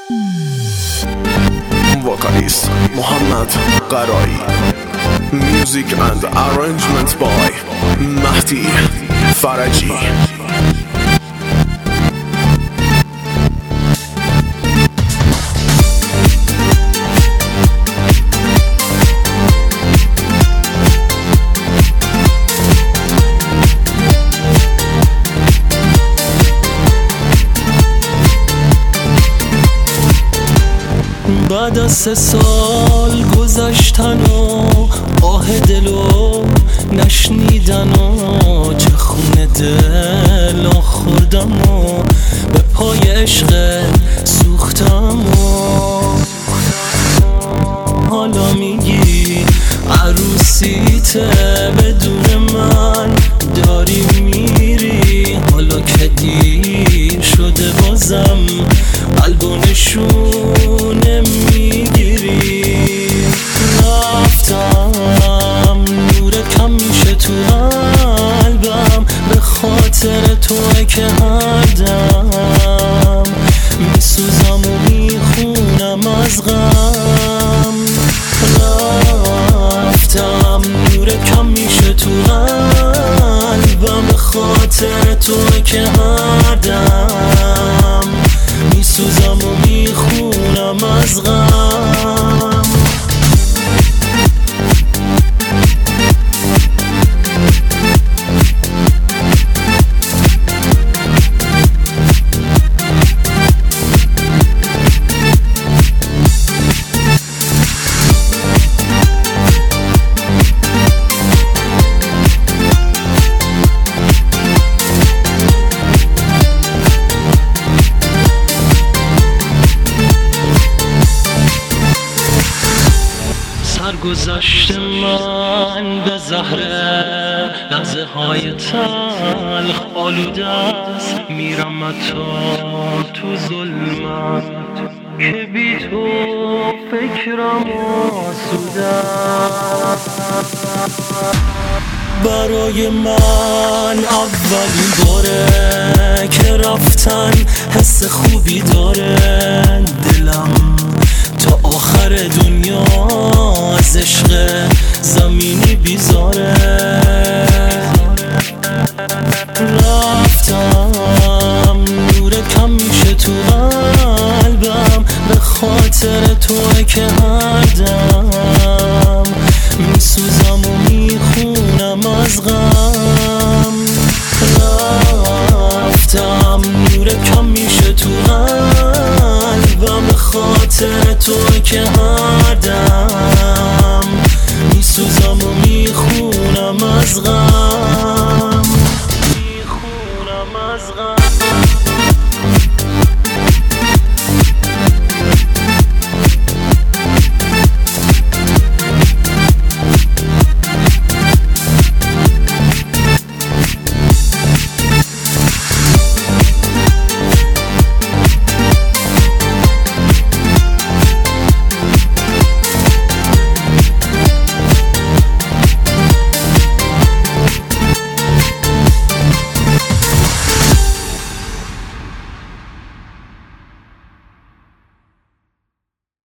Vocalist Mohammad Qarai. Music and arrangement by Mahdi Faraji. بعد از 3 سال گذشتن و آه دلو نشنیدن و چه خون دل خوردم و به پای عشق سوختم و حالا میگی عروسیته بدون من داری میری. حالا که دیر شده بازم قلبو نشونه میگیری. رفتم نور کم میشه تو قلبم به خاطر توی که هر دم میسوزم و میخونم از غم. رفتم نور کم میشه تو قلبم به خاطر توی که هر دم میسوزم و میخونم از غم. گذشت من به زهره لحظه های تلخ آلوده است. میرم تو ظلمت که بی تو فکرم آسوده است. برای من اولین باره که رفتن حس خوبی داره. دلم تا آخر دنیا از عشق زمینی بیزاره. رفتم نور کم میشه تو قلبم به خاطر توی که هر دم میسوزم و میخونم از غم. رفتم نور کم میشه تو قلبم به خاطر توی که هر دم میسوزم